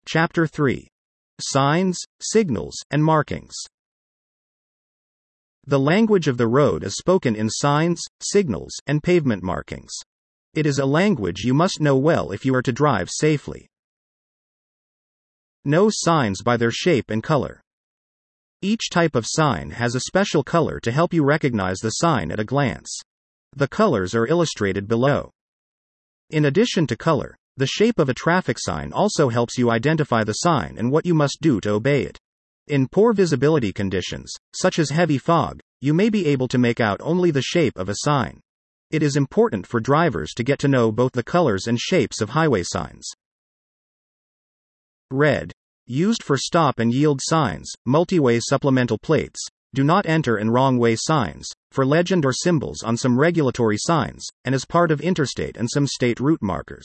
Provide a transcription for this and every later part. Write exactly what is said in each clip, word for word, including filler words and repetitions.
Chapter three. Signs, Signals, and Markings. The language of the road is spoken in signs, signals, and pavement markings. It is a language you must know well if you are to drive safely. Know signs by their shape and color. Each type of sign has a special color to help you recognize the sign at a glance. The colors are illustrated below. In addition to color, the shape of a traffic sign also helps you identify the sign and what you must do to obey it. In poor visibility conditions, such as heavy fog, you may be able to make out only the shape of a sign. It is important for drivers to get to know both the colors and shapes of highway signs. Red. Used for stop and yield signs, multi-way supplemental plates, do not enter and wrong way signs, for legend or symbols on some regulatory signs, and as part of interstate and some state route markers.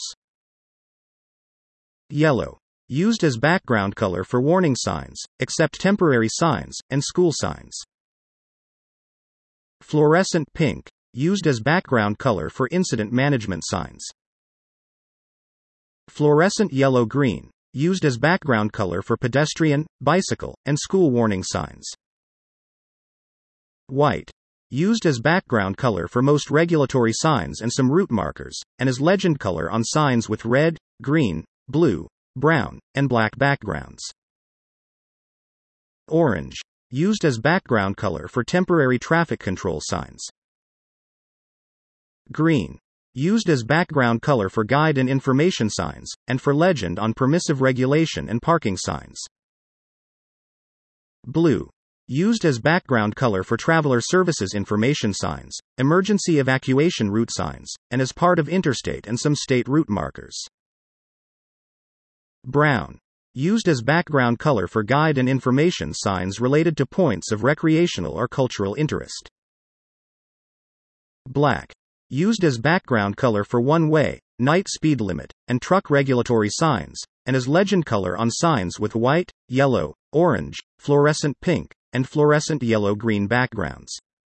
Yellow. Used as background color for warning signs, except temporary signs, and school signs. Fluorescent pink. Used as background color for incident management signs. Fluorescent yellow-green. Used as background color for pedestrian, bicycle, and school warning signs. White. Used as background color for most regulatory signs and some route markers, and as legend color on signs with red, green, blue, brown, and black backgrounds. Orange. Used as background color for temporary traffic control signs. Green. Used as background color for guide and information signs, and for legend on permissive regulation and parking signs. Blue. Used as background color for traveler services information signs, emergency evacuation route signs, and as part of interstate and some state route markers. Brown. Used as background color for guide and information signs related to points of recreational or cultural interest. Black. Used as background color for one-way, night speed limit, and truck regulatory signs, and as legend color on signs with white, yellow, orange, fluorescent pink, and fluorescent yellow-green backgrounds.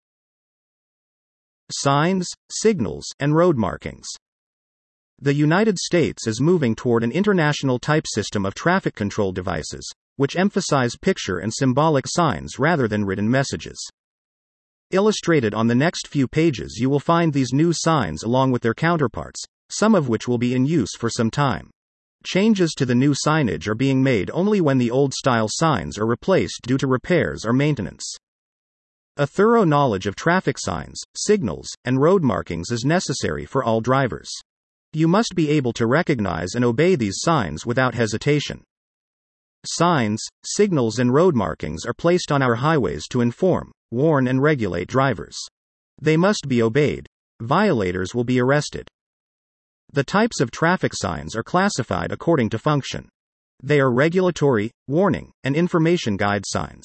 Signs, signals, and road markings. The United States is moving toward an international type system of traffic control devices, which emphasize picture and symbolic signs rather than written messages. Illustrated on the next few pages, you will find these new signs along with their counterparts, some of which will be in use for some time. Changes to the new signage are being made only when the old-style signs are replaced due to repairs or maintenance. A thorough knowledge of traffic signs, signals, and road markings is necessary for all drivers. You must be able to recognize and obey these signs without hesitation. Signs, signals, and road markings are placed on our highways to inform, warn, and regulate drivers. They must be obeyed. Violators will be arrested. The types of traffic signs are classified according to function. They are regulatory, warning, and information guide signs.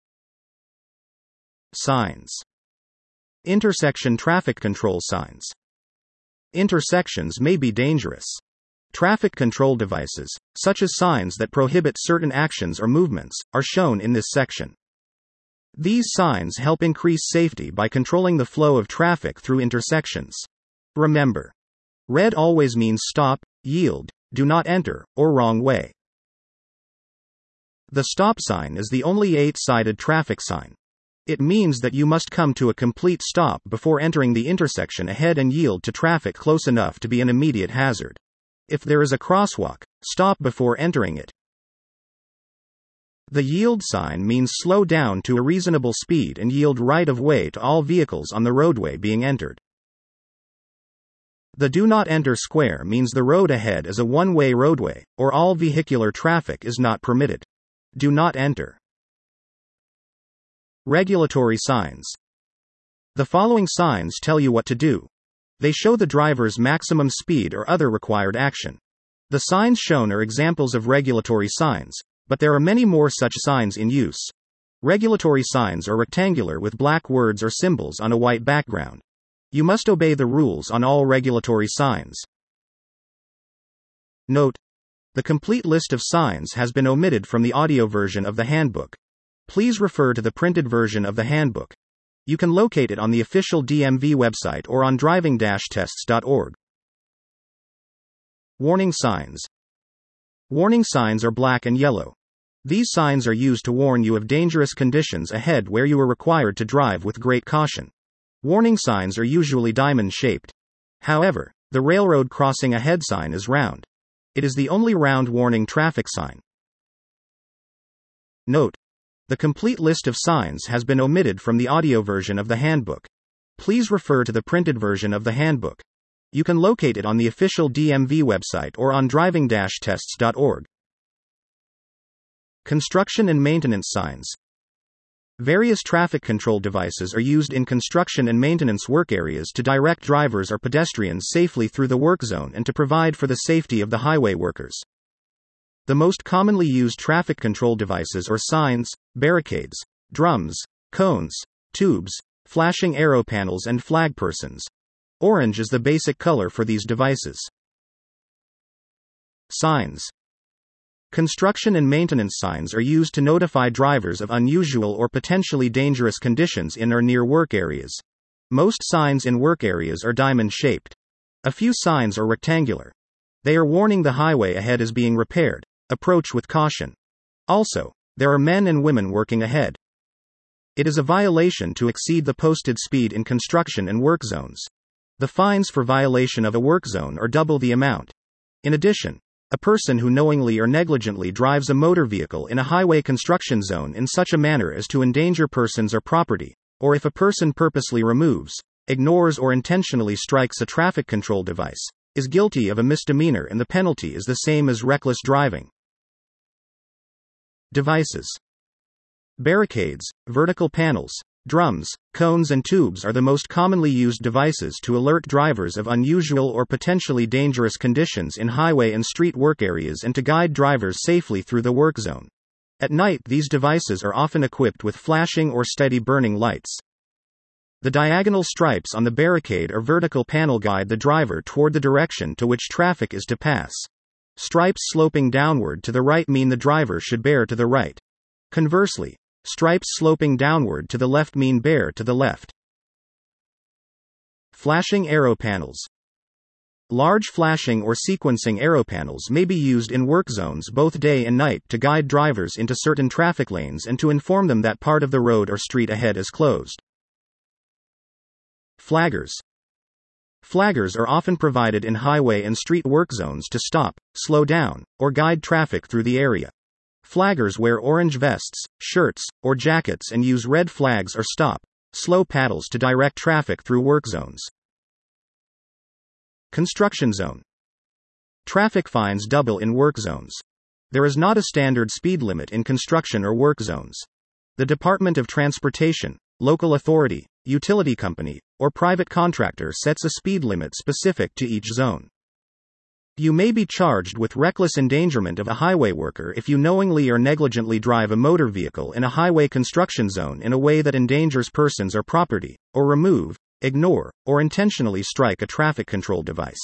Signs. Intersection traffic control signs. Intersections may be dangerous. Traffic control devices, such as signs that prohibit certain actions or movements, are shown in this section. These signs help increase safety by controlling the flow of traffic through intersections. Remember, red always means stop, yield, do not enter, or wrong way. The stop sign is the only eight-sided traffic sign. It means that you must come to a complete stop before entering the intersection ahead and yield to traffic close enough to be an immediate hazard. If there is a crosswalk, stop before entering it. The yield sign means slow down to a reasonable speed and yield right of way to all vehicles on the roadway being entered. The do not enter square means the road ahead is a one-way roadway, or all vehicular traffic is not permitted. Do not enter. Regulatory signs. The following signs tell you what to do. They show the driver's maximum speed or other required action. The signs shown are examples of regulatory signs, but there are many more such signs in use. Regulatory signs are rectangular with black words or symbols on a white background. You must obey the rules on all regulatory signs. Note: the complete list of signs has been omitted from the audio version of the handbook. Please refer to the printed version of the handbook. You can locate it on the official D M V website or on driving dash tests dot org. Warning signs. Warning signs are black and yellow. These signs are used to warn you of dangerous conditions ahead where you are required to drive with great caution. Warning signs are usually diamond-shaped. However, the railroad crossing ahead sign is round. It is the only round warning traffic sign. Note: the complete list of signs has been omitted from the audio version of the handbook. Please refer to the printed version of the handbook. You can locate it on the official D M V website or on driving dash tests dot org. Construction and maintenance signs. Various traffic control devices are used in construction and maintenance work areas to direct drivers or pedestrians safely through the work zone and to provide for the safety of the highway workers. The most commonly used traffic control devices are signs, barricades, drums, cones, tubes, flashing arrow panels, and flag persons. Orange is the basic color for these devices. Signs. Construction and maintenance signs are used to notify drivers of unusual or potentially dangerous conditions in or near work areas. Most signs in work areas are diamond-shaped. A few signs are rectangular. They are warning the highway ahead is being repaired. Approach with caution. Also, there are men and women working ahead. It is a violation to exceed the posted speed in construction and work zones. The fines for violation of a work zone are double the amount. In addition, a person who knowingly or negligently drives a motor vehicle in a highway construction zone in such a manner as to endanger persons or property, or if a person purposely removes, ignores, or intentionally strikes a traffic control device, is guilty of a misdemeanor, and the penalty is the same as reckless driving. Devices. Barricades, vertical panels, drums, cones, and tubes are the most commonly used devices to alert drivers of unusual or potentially dangerous conditions in highway and street work areas and to guide drivers safely through the work zone. At night, these devices are often equipped with flashing or steady burning lights. The diagonal stripes on the barricade or vertical panel guide the driver toward the direction to which traffic is to pass. Stripes sloping downward to the right mean the driver should bear to the right. Conversely, stripes sloping downward to the left mean bear to the left. Flashing arrow panels. Large flashing or sequencing arrow panels may be used in work zones both day and night to guide drivers into certain traffic lanes and to inform them that part of the road or street ahead is closed. Flaggers. Flaggers are often provided in highway and street work zones to stop, slow down, or guide traffic through the area. Flaggers wear orange vests, shirts, or jackets and use red flags or stop, slow paddles to direct traffic through work zones. Construction zone. Traffic fines double in work zones. There is not a standard speed limit in construction or work zones. The Department of Transportation, local authority, utility company, or private contractor sets a speed limit specific to each zone. You may be charged with reckless endangerment of a highway worker if you knowingly or negligently drive a motor vehicle in a highway construction zone in a way that endangers persons or property, or remove, ignore, or intentionally strike a traffic control device.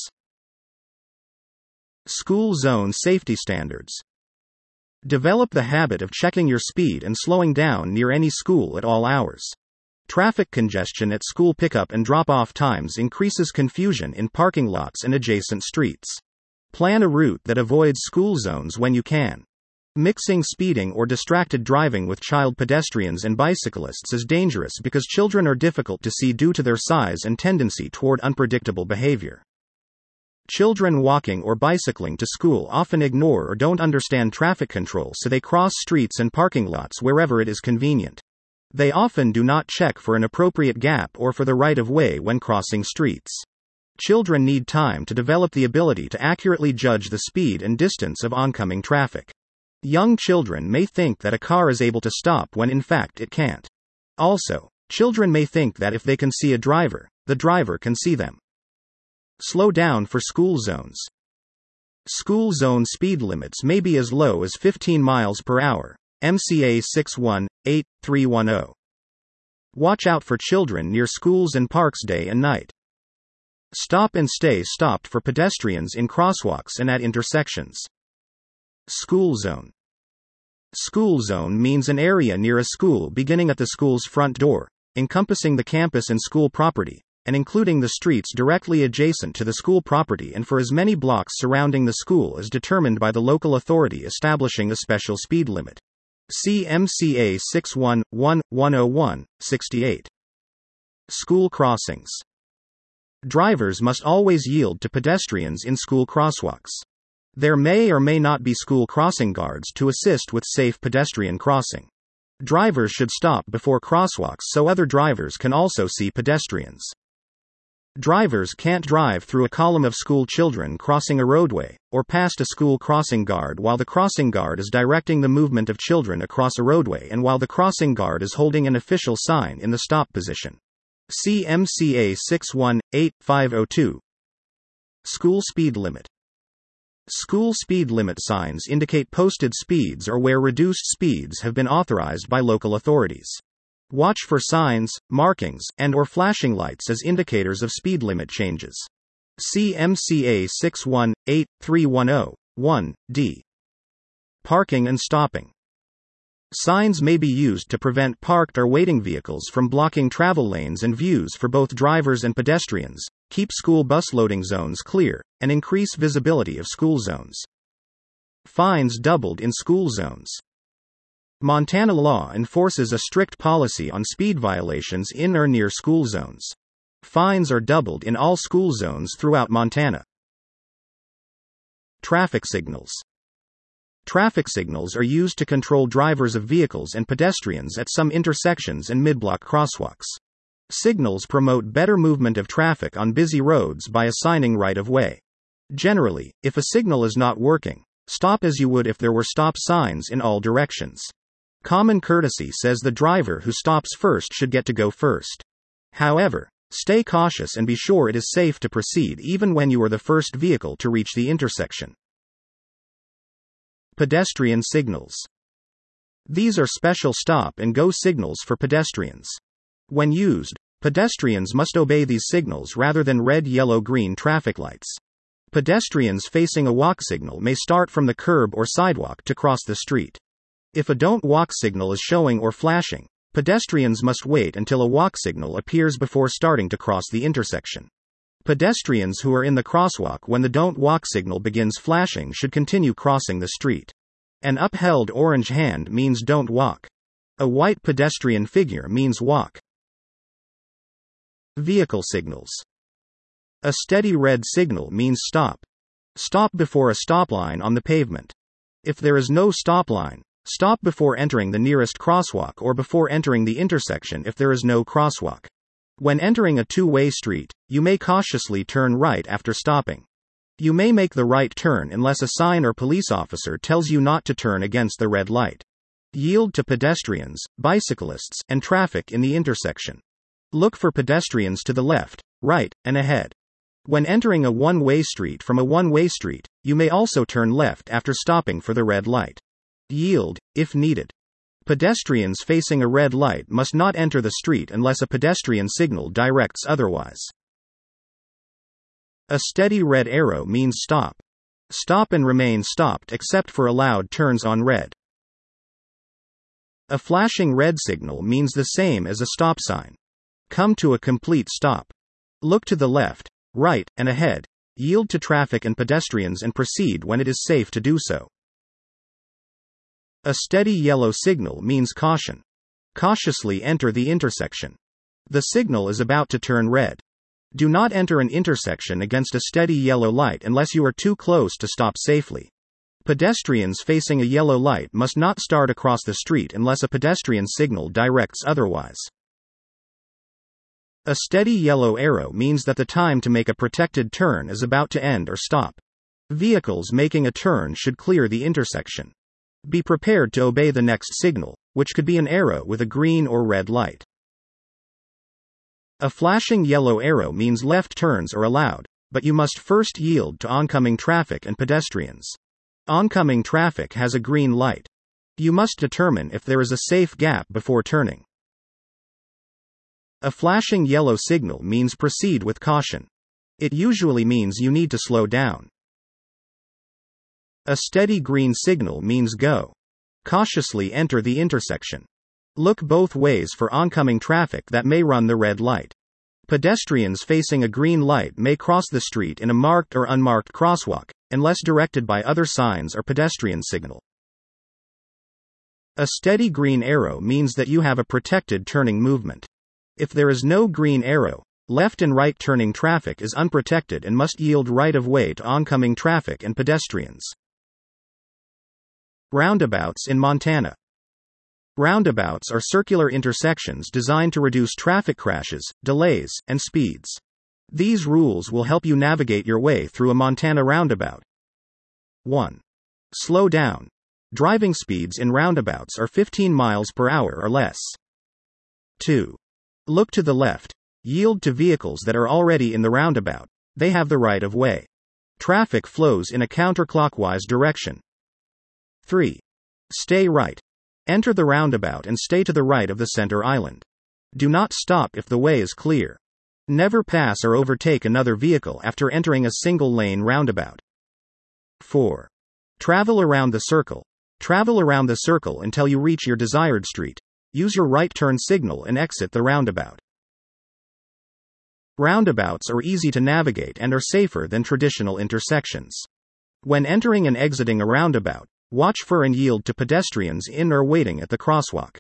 School zone safety standards. Develop the habit of checking your speed and slowing down near any school at all hours. Traffic congestion at school pickup and drop-off times increases confusion in parking lots and adjacent streets. Plan a route that avoids school zones when you can. Mixing speeding or distracted driving with child pedestrians and bicyclists is dangerous because children are difficult to see due to their size and tendency toward unpredictable behavior. Children walking or bicycling to school often ignore or don't understand traffic control, so they cross streets and parking lots wherever it is convenient. They often do not check for an appropriate gap or for the right of way when crossing streets. Children need time to develop the ability to accurately judge the speed and distance of oncoming traffic. Young children may think that a car is able to stop when in fact it can't. Also, children may think that if they can see a driver, the driver can see them. Slow down for school zones. School zone speed limits may be as low as fifteen miles per hour. M C A six one eight three one zero. Watch out for children near schools and parks day and night. Stop and stay stopped for pedestrians in crosswalks and at intersections. School zone. School zone means an area near a school beginning at the school's front door, encompassing the campus and school property, and including the streets directly adjacent to the school property and for as many blocks surrounding the school as determined by the local authority establishing a special speed limit. See M C A six one one dash one oh one, sixty-eight. School crossings. Drivers must always yield to pedestrians in school crosswalks. There may or may not be school crossing guards to assist with safe pedestrian crossing. Drivers should stop before crosswalks so other drivers can also see pedestrians. Drivers can't drive through a column of school children crossing a roadway, or past a school crossing guard while the crossing guard is directing the movement of children across a roadway and while the crossing guard is holding an official sign in the stop position. See M C A six one eight five oh two. School speed limit. School speed limit signs indicate posted speeds or where reduced speeds have been authorized by local authorities. Watch for signs, markings, and or flashing lights as indicators of speed limit changes. See M C A six one eight three one oh one D. Parking and stopping. Signs may be used to prevent parked or waiting vehicles from blocking travel lanes and views for both drivers and pedestrians, keep school bus loading zones clear, and increase visibility of school zones. Fines doubled in school zones. Montana law enforces a strict policy on speed violations in or near school zones. Fines are doubled in all school zones throughout Montana. Traffic signals. Traffic signals are used to control drivers of vehicles and pedestrians at some intersections and mid-block crosswalks. Signals promote better movement of traffic on busy roads by assigning right-of-way. Generally, if a signal is not working, stop as you would if there were stop signs in all directions. Common courtesy says the driver who stops first should get to go first. However, stay cautious and be sure it is safe to proceed even when you are the first vehicle to reach the intersection. Pedestrian signals. These are special stop and go signals for pedestrians. When used, pedestrians must obey these signals rather than red, yellow, green traffic lights. Pedestrians facing a walk signal may start from the curb or sidewalk to cross the street. If a don't walk signal is showing or flashing, pedestrians must wait until a walk signal appears before starting to cross the intersection. Pedestrians who are in the crosswalk when the don't walk signal begins flashing should continue crossing the street. An upheld orange hand means don't walk. A white pedestrian figure means walk. Vehicle signals. A steady red signal means stop. Stop before a stop line on the pavement. If there is no stop line, stop before entering the nearest crosswalk or before entering the intersection if there is no crosswalk. When entering a two-way street, you may cautiously turn right after stopping. You may make the right turn unless a sign or police officer tells you not to turn against the red light. Yield to pedestrians, bicyclists, and traffic in the intersection. Look for pedestrians to the left, right, and ahead. When entering a one-way street from a one-way street, you may also turn left after stopping for the red light. Yield, if needed. Pedestrians facing a red light must not enter the street unless a pedestrian signal directs otherwise. A steady red arrow means stop. Stop and remain stopped except for allowed turns on red. A flashing red signal means the same as a stop sign. Come to a complete stop. Look to the left, right, and ahead. Yield to traffic and pedestrians and proceed when it is safe to do so. A steady yellow signal means caution. Cautiously enter the intersection. The signal is about to turn red. Do not enter an intersection against a steady yellow light unless you are too close to stop safely. Pedestrians facing a yellow light must not start across the street unless a pedestrian signal directs otherwise. A steady yellow arrow means that the time to make a protected turn is about to end or stop. Vehicles making a turn should clear the intersection. Be prepared to obey the next signal, which could be an arrow with a green or red light. A flashing yellow arrow means left turns are allowed, but you must first yield to oncoming traffic and pedestrians. Oncoming traffic has a green light. You must determine if there is a safe gap before turning. A flashing yellow signal means proceed with caution. It usually means you need to slow down. A steady green signal means go. Cautiously enter the intersection. Look both ways for oncoming traffic that may run the red light. Pedestrians facing a green light may cross the street in a marked or unmarked crosswalk, unless directed by other signs or pedestrian signal. A steady green arrow means that you have a protected turning movement. If there is no green arrow, left and right turning traffic is unprotected and must yield right of way to oncoming traffic and pedestrians. Roundabouts in Montana. Roundabouts are circular intersections designed to reduce traffic crashes, delays, and speeds. These rules will help you navigate your way through a Montana roundabout. one. Slow down. Driving speeds in roundabouts are fifteen miles per hour or less. two. Look to the left. Yield to vehicles that are already in the roundabout. They have the right of way. Traffic flows in a counterclockwise direction. three. Stay right. Enter the roundabout and stay to the right of the center island. Do not stop if the way is clear. Never pass or overtake another vehicle after entering a single-lane roundabout. four. Travel around the circle. Travel around the circle until you reach your desired street. Use your right turn signal and exit the roundabout. Roundabouts are easy to navigate and are safer than traditional intersections. When entering and exiting a roundabout, watch for and yield to pedestrians in or waiting at the crosswalk.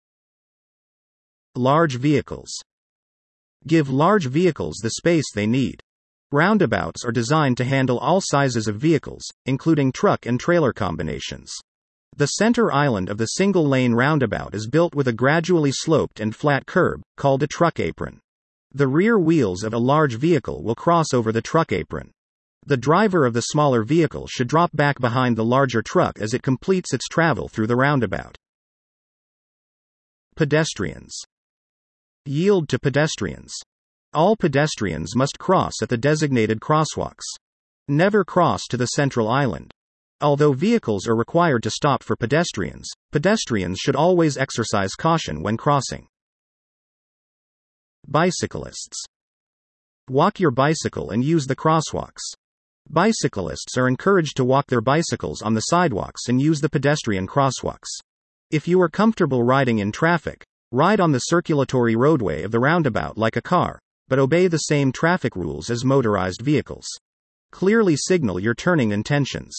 Large vehicles. Give large vehicles the space they need. Roundabouts are designed to handle all sizes of vehicles, including truck and trailer combinations. The center island of the single-lane roundabout is built with a gradually sloped and flat curb, called a truck apron. The rear wheels of a large vehicle will cross over the truck apron. The driver of the smaller vehicle should drop back behind the larger truck as it completes its travel through the roundabout. Pedestrians. Yield to pedestrians. All pedestrians must cross at the designated crosswalks. Never cross to the central island. Although vehicles are required to stop for pedestrians, pedestrians should always exercise caution when crossing. Bicyclists. Walk your bicycle and use the crosswalks. Bicyclists are encouraged to walk their bicycles on the sidewalks and use the pedestrian crosswalks. If you are comfortable riding in traffic, ride on the circulatory roadway of the roundabout like a car, but obey the same traffic rules as motorized vehicles. Clearly signal your turning intentions.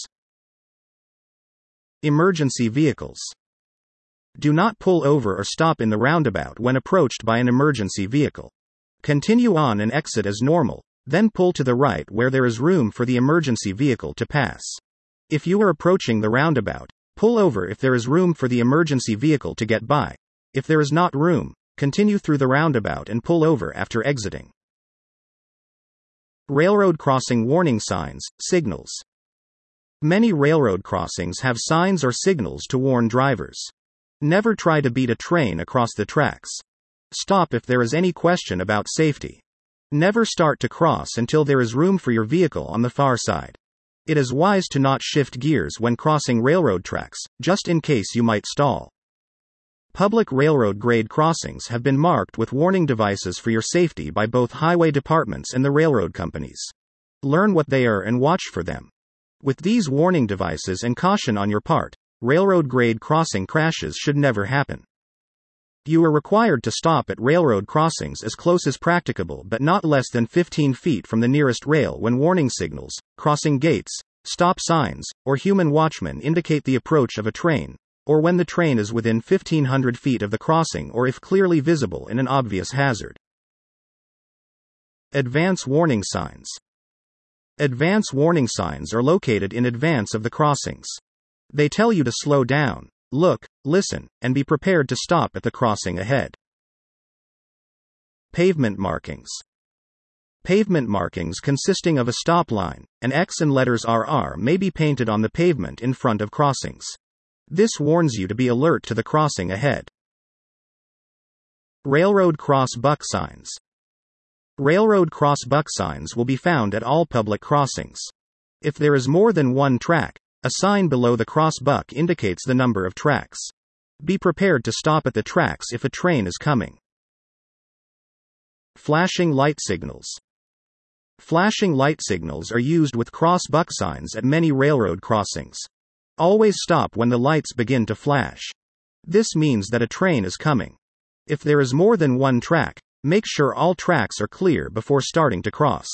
Emergency vehicles. Do not pull over or stop in the roundabout when approached by an emergency vehicle. Continue on and exit as normal, then pull to the right where there is room for the emergency vehicle to pass. If you are approaching the roundabout, pull over if there is room for the emergency vehicle to get by. If there is not room, continue through the roundabout and pull over after exiting. Railroad crossing warning signs, signals. Many railroad crossings have signs or signals to warn drivers. Never try to beat a train across the tracks. Stop if there is any question about safety. Never start to cross until there is room for your vehicle on the far side. It is wise to not shift gears when crossing railroad tracks, just in case you might stall. Public railroad grade crossings have been marked with warning devices for your safety by both highway departments and the railroad companies. Learn what they are and watch for them. With these warning devices and caution on your part, railroad grade crossing crashes should never happen. You are required to stop at railroad crossings as close as practicable but not less than fifteen feet from the nearest rail when warning signals, crossing gates, stop signs, or human watchmen indicate the approach of a train, or when the train is within fifteen hundred feet of the crossing or if clearly visible in an obvious hazard. Advance warning signs. Advance warning signs are located in advance of the crossings. They tell you to slow down, look, listen, and be prepared to stop at the crossing ahead. Pavement markings. Pavement markings consisting of a stop line, an X and letters R R may be painted on the pavement in front of crossings. This warns you to be alert to the crossing ahead. Railroad cross buck signs. Railroad cross buck signs will be found at all public crossings. If there is more than one track, a sign below the cross buck indicates the number of tracks. Be prepared to stop at the tracks if a train is coming. Flashing light signals. Flashing light signals are used with cross buck signs at many railroad crossings. Always stop when the lights begin to flash. This means that a train is coming. If there is more than one track, Make sure all tracks are clear before starting to cross.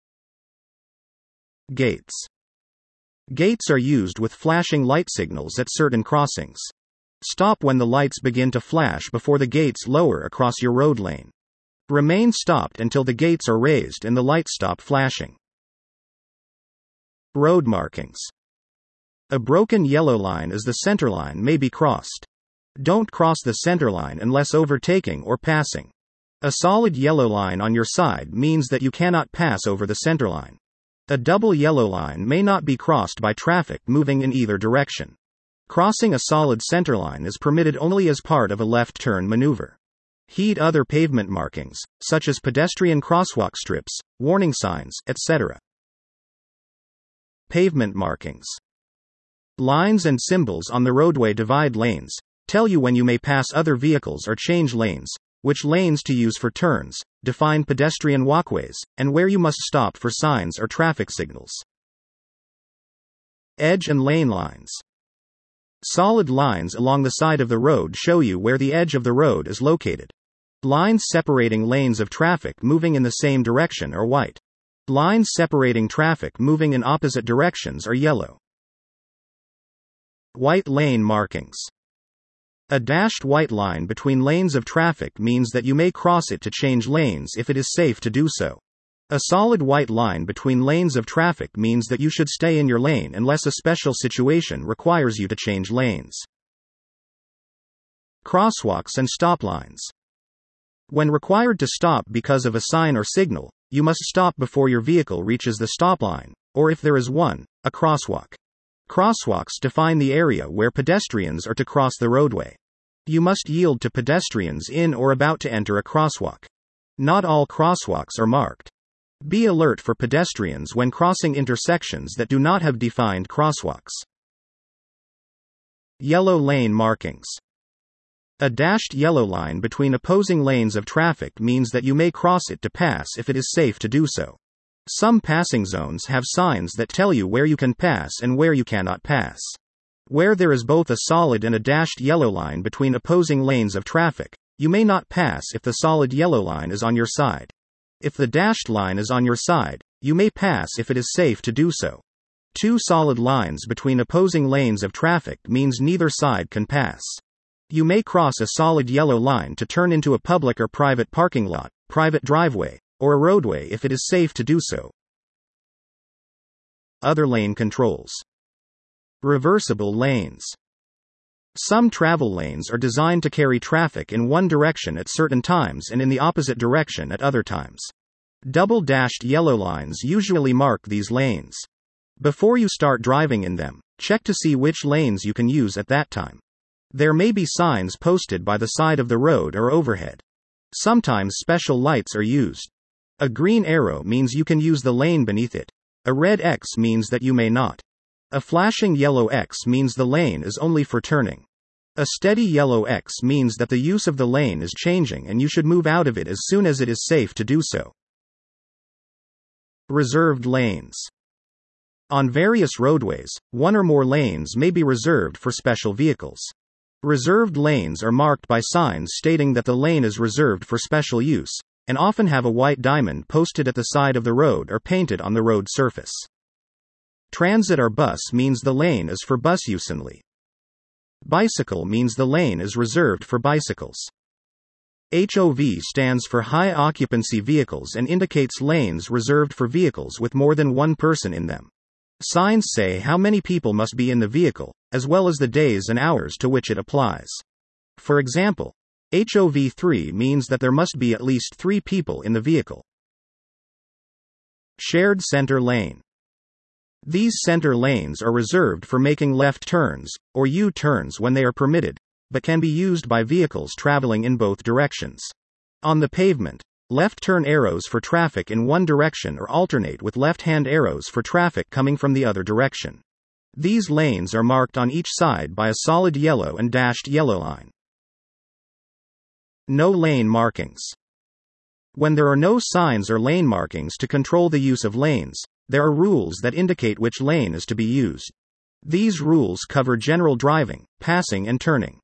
Gates. Gates are used with flashing light signals at certain crossings. Stop when the lights begin to flash before the gates lower across your road lane. Remain stopped until the gates are raised and the lights stop flashing. Road markings. A broken yellow line as the center line may be crossed. Don't cross the center line unless overtaking or passing. A solid yellow line on your side means that you cannot pass over the center line. A double yellow line may not be crossed by traffic moving in either direction. Crossing a solid center line is permitted only as part of a left turn maneuver. Heed other pavement markings, such as pedestrian crosswalk strips, warning signs, et cetera. Pavement markings. Lines and symbols on the roadway divide lanes, tell you when you may pass other vehicles or change lanes, which lanes to use for turns, define pedestrian walkways, and where you must stop for signs or traffic signals. Edge and lane lines. Solid lines along the side of the road show you where the edge of the road is located. Lines separating lanes of traffic moving in the same direction are white. Lines separating traffic moving in opposite directions are yellow. White lane markings. A dashed white line between lanes of traffic means that you may cross it to change lanes if it is safe to do so. A solid white line between lanes of traffic means that you should stay in your lane unless a special situation requires you to change lanes. Crosswalks and stop lines. When required to stop because of a sign or signal, you must stop before your vehicle reaches the stop line, or if there is one, a crosswalk. Crosswalks define the area where pedestrians are to cross the roadway. You must yield to pedestrians in or about to enter a crosswalk. Not all crosswalks are marked. Be alert for pedestrians when crossing intersections that do not have defined crosswalks. Yellow lane markings. A dashed yellow line between opposing lanes of traffic means that you may cross it to pass if it is safe to do so. Some passing zones have signs that tell you where you can pass and where you cannot pass. Where there is both a solid and a dashed yellow line between opposing lanes of traffic, you may not pass if the solid yellow line is on your side. If the dashed line is on your side, you may pass if it is safe to do so. Two solid lines between opposing lanes of traffic means neither side can pass. You may cross a solid yellow line to turn into a public or private parking lot, private driveway, or a roadway if it is safe to do so. Other lane controls. Reversible lanes. Some travel lanes are designed to carry traffic in one direction at certain times and in the opposite direction at other times. Double-dashed yellow lines usually mark these lanes. Before you start driving in them, check to see which lanes you can use at that time. There may be signs posted by the side of the road or overhead. Sometimes special lights are used. A green arrow means you can use the lane beneath it. A red X means that you may not. A flashing yellow X means the lane is only for turning. A steady yellow X means that the use of the lane is changing and you should move out of it as soon as it is safe to do so. Reserved lanes. On various roadways, one or more lanes may be reserved for special vehicles. Reserved lanes are marked by signs stating that the lane is reserved for special use, and often have a white diamond posted at the side of the road or painted on the road surface. Transit or bus means the lane is for bus use only. Bicycle means the lane is reserved for bicycles. H O V stands for high occupancy vehicles and indicates lanes reserved for vehicles with more than one person in them. Signs say how many people must be in the vehicle, as well as the days and hours to which it applies. For example, H O V three means that there must be at least three people in the vehicle. Shared center lane. These center lanes are reserved for making left turns, or U-turns when they are permitted, but can be used by vehicles traveling in both directions. On the pavement, left turn arrows for traffic in one direction or alternate with left-hand arrows for traffic coming from the other direction. These lanes are marked on each side by a solid yellow and dashed yellow line. No lane markings. When there are no signs or lane markings to control the use of lanes, there are rules that indicate which lane is to be used. These rules cover general driving, passing and turning.